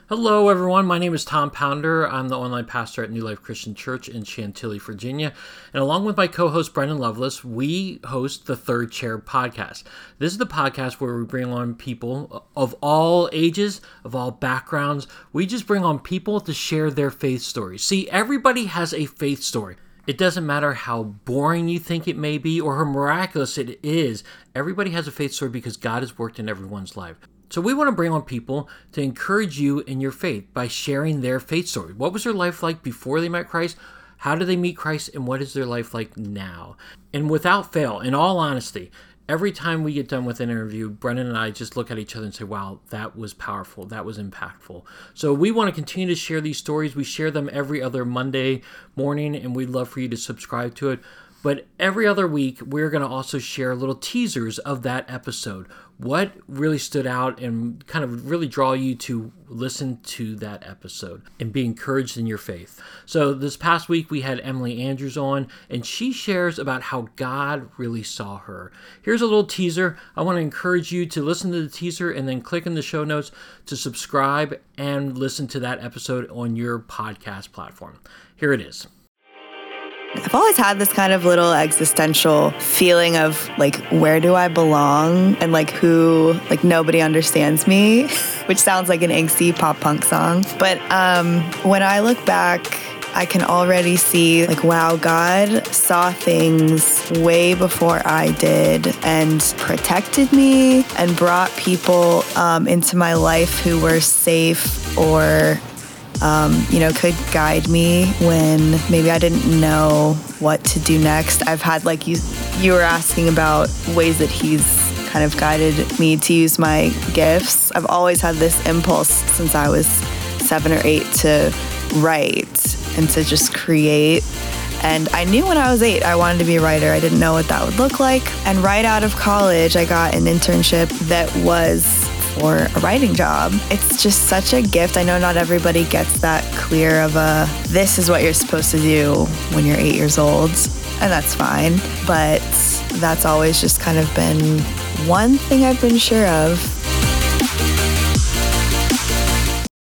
Hello, everyone. My name is Tom Pounder. I'm the online pastor at New Life Christian Church in Chantilly, Virginia. And along with my co-host, Brendan Lovelace, we host the Third Chair podcast. This is the podcast where we bring on people of all ages, of all backgrounds. We just bring on people to share their faith stories. See, everybody has a faith story. It doesn't matter how boring you think it may be or how miraculous it is. Everybody has a faith story because God has worked in everyone's life. So we want to bring on people to encourage you in your faith by sharing their faith story. What was their life like before they met Christ? How did they meet Christ? And what is their life like now? And without fail, in all honesty, every time we get done with an interview, Brendan and I just look at each other and say, wow, that was powerful. That was impactful. So we want to continue to share these stories. We share them every other Monday morning, and we'd love for you to subscribe to it. But every other week, we're going to also share little teasers of that episode. What really stood out and kind of really draw you to listen to that episode and be encouraged in your faith. So this past week, we had Emily Andrews on, and she shares about how God really saw her. Here's a little teaser. I want to encourage you to listen to the teaser and then click in the show notes to subscribe and listen to that episode on your podcast platform. Here it is. I've always had this kind of little existential feeling of like, where do I belong? And like nobody understands me, which sounds like an angsty pop punk song. But when I look back, I can already see like, wow, God saw things way before I did and protected me and brought people into my life who were safe or could guide me when maybe I didn't know what to do next. I've had, like you were asking about ways that he's kind of guided me to use my gifts. I've always had this impulse since I was 7 or 8 to write and to just create. And I knew when I was 8 I wanted to be a writer. I didn't know what that would look like. And right out of college, I got an internship that was for a writing job. It's just such a gift. I know not everybody gets that clear of this is what you're supposed to do when you're 8 years old, and that's fine. But that's always just kind of been one thing I've been sure of,